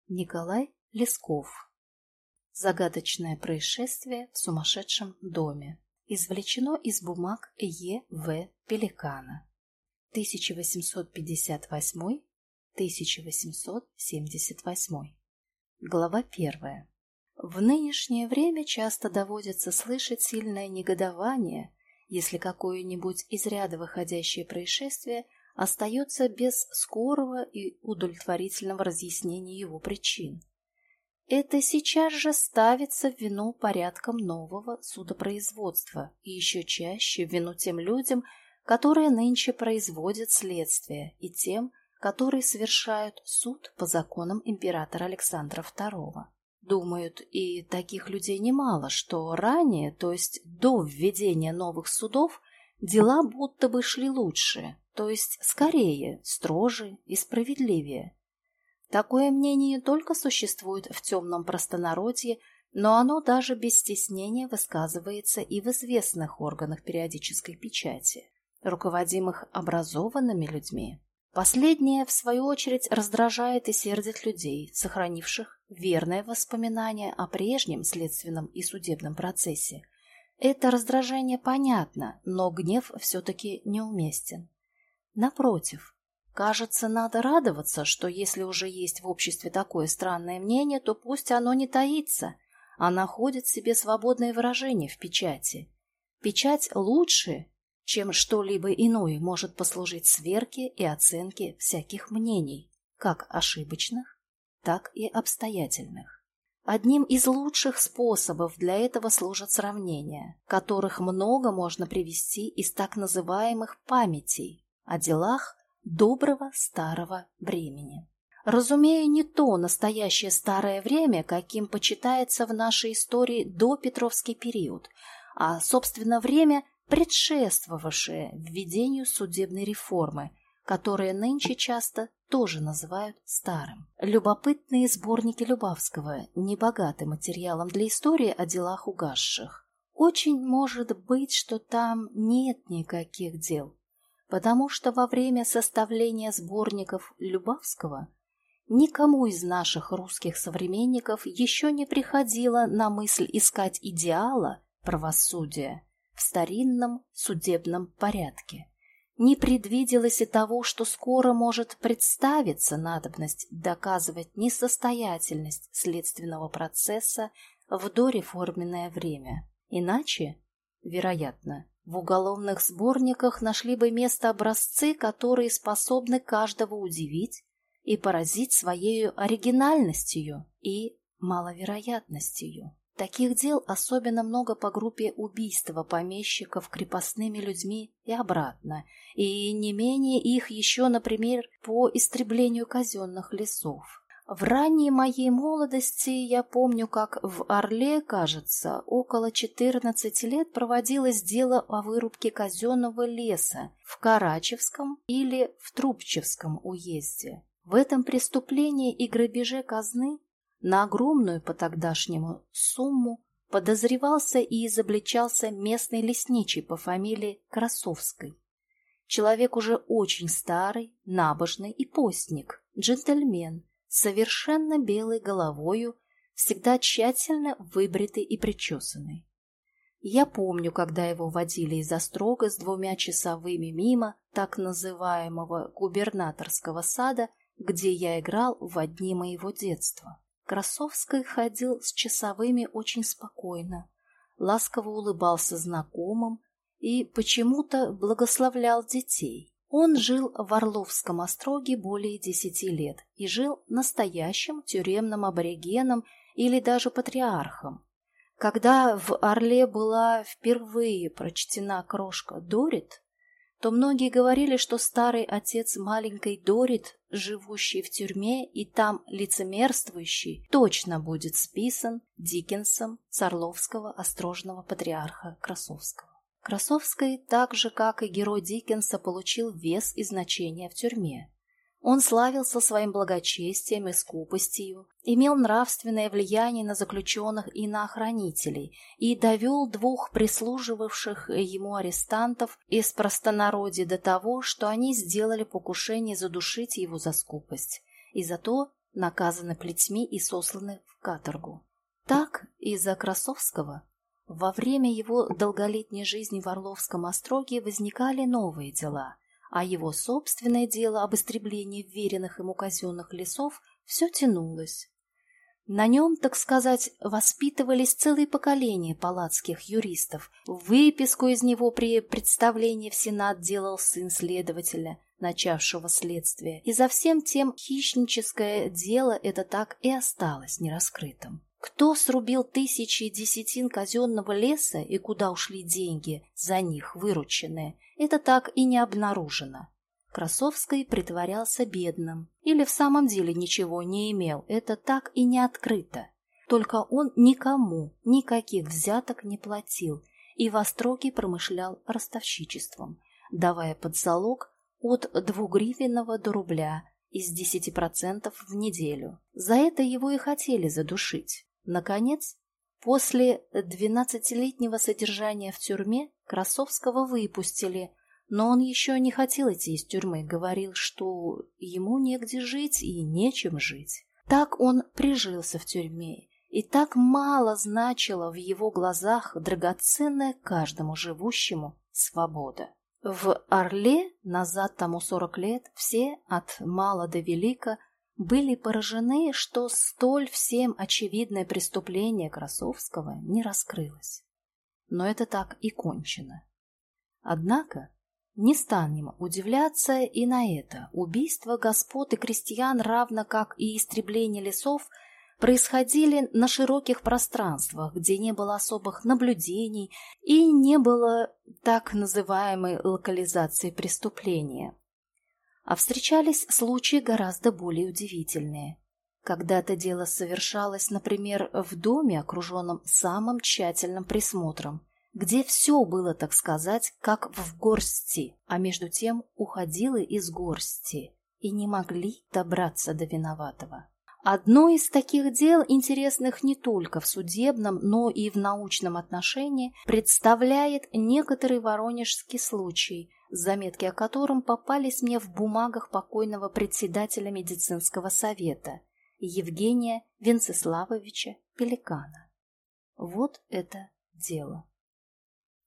Николай Лесков. Загадочное происшествие в сумасшедшем доме. Извлечено из бумаг Е. В. Пеликана. 1858-1878. Глава 1. В нынешнее время часто доводится слышать сильное негодование, если какое-нибудь из ряда выходящее происшествие остается без скорого и удовлетворительного разъяснения его причин. Это сейчас же ставится в вину порядком нового судопроизводства и еще чаще в вину тем людям, которые нынче производят следствие, и тем, которые совершают суд по законам императора Александра II. Думают, и таких людей немало, что ранее, то есть до введения новых судов, дела будто бы шли лучше, то есть скорее, строже и справедливее. Такое мнение не только существует в темном простонародье, но оно даже без стеснения высказывается и в известных органах периодической печати, руководимых образованными людьми. Последнее, в свою очередь, раздражает и сердит людей, сохранивших верное воспоминание о прежнем следственном и судебном процессе. Это раздражение понятно, но гнев все-таки неуместен. Напротив, кажется, надо радоваться, что если уже есть в обществе такое странное мнение, то пусть оно не таится, а находит себе свободное выражение в печати. Печать лучше, чем что-либо иное может послужить сверке и оценке всяких мнений, как ошибочных, так и обстоятельных. Одним из лучших способов для этого служат сравнения, которых много можно привести из так называемых памятей о делах доброго старого времени. Разумея не то настоящее старое время, каким почитается в нашей истории допетровский период, а, собственно, время, предшествовавшее введению судебной реформы, которые нынче часто тоже называют старым. Любопытные сборники Любавского, небогаты материалом для истории о делах угасших. Очень может быть, что там нет никаких дел, потому что во время составления сборников Любавского никому из наших русских современников еще не приходило на мысль искать идеала правосудия в старинном судебном порядке. Не предвиделось и того, что скоро может представиться надобность доказывать несостоятельность следственного процесса в дореформенное время. Иначе, вероятно, в уголовных сборниках нашли бы место образцы, которые способны каждого удивить и поразить своей оригинальностью и маловероятностью. Таких дел особенно много по группе убийства помещиков крепостными людьми и обратно, и не менее их еще, например, по истреблению казенных лесов. В ранней моей молодости я помню, как в Орле, кажется, около 14 лет проводилось дело о вырубке казенного леса в Карачевском или в Трубчевском уезде. В этом преступлении и грабеже казны на огромную по тогдашнему сумму подозревался и изобличался местный лесничий по фамилии Красовской. Человек уже очень старый, набожный и постник, джентльмен, с совершенно белой головою, всегда тщательно выбритый и причесанный. Я помню, когда его водили из острога с 2 часовыми мимо так называемого губернаторского сада, где я играл в дни моего детства. Красовский ходил с часовыми очень спокойно, ласково улыбался знакомым и почему-то благословлял детей. Он жил в Орловском остроге более 10 лет и жил настоящим тюремным аборигеном или даже патриархом. Когда в Орле была впервые прочтена крошка Дорит, то многие говорили, что старый отец маленькой Дорит, живущий в тюрьме и там лицемерствующий, точно будет списан Диккенсом с Орловского острожного патриарха Красовского. Красовский, так же, как и герой Диккенса, получил вес и значение в тюрьме. Он славился своим благочестием и скупостью, имел нравственное влияние на заключенных и на охранителей и довел 2 прислуживавших ему арестантов из простонародья до того, что они сделали покушение задушить его за скупость и за то, наказаны плетьми и сосланы в каторгу. Так из-за Красовского во время его долголетней жизни в Орловском остроге возникали новые дела, а его собственное дело об истреблении вверенных ему казенных лесов все тянулось. На нем, так сказать, воспитывались целые поколения палацких юристов. Выписку из него при представлении в Сенат делал сын следователя, начавшего следствие. И за всем тем хищническое дело это так и осталось нераскрытым. Кто срубил тысячи десятин казенного леса и куда ушли деньги за них вырученные, это так и не обнаружено. Красовский притворялся бедным или в самом деле ничего не имел, это так и не открыто. Только он никому никаких взяток не платил и в остроге промышлял ростовщичеством, давая под залог от 2-гривенного до рубля из 10% в неделю. За это его и хотели задушить. Наконец, после 12-летнего содержания в тюрьме Красовского выпустили, но он еще не хотел идти из тюрьмы, говорил, что ему негде жить и нечем жить. Так он прижился в тюрьме, и так мало значила в его глазах драгоценная каждому живущему свобода. В Орле, назад тому 40 лет, все, от мала до велика, были поражены, что столь всем очевидное преступление Красовского не раскрылось. Но это так и кончено. Однако не станем удивляться и на это. Убийства господ и крестьян, равно как и истребление лесов, происходили на широких пространствах, где не было особых наблюдений и не было так называемой локализации преступления. А встречались случаи гораздо более удивительные. Когда-то дело совершалось, например, в доме, окруженном самым тщательным присмотром, где все было, так сказать, как в горсти, а между тем уходило из горсти и не могли добраться до виноватого. Одно из таких дел, интересных не только в судебном, но и в научном отношении, представляет некоторый воронежский случай, заметки о котором попались мне в бумагах покойного председателя медицинского совета Евгения Венцеславовича Пеликана. Вот это дело.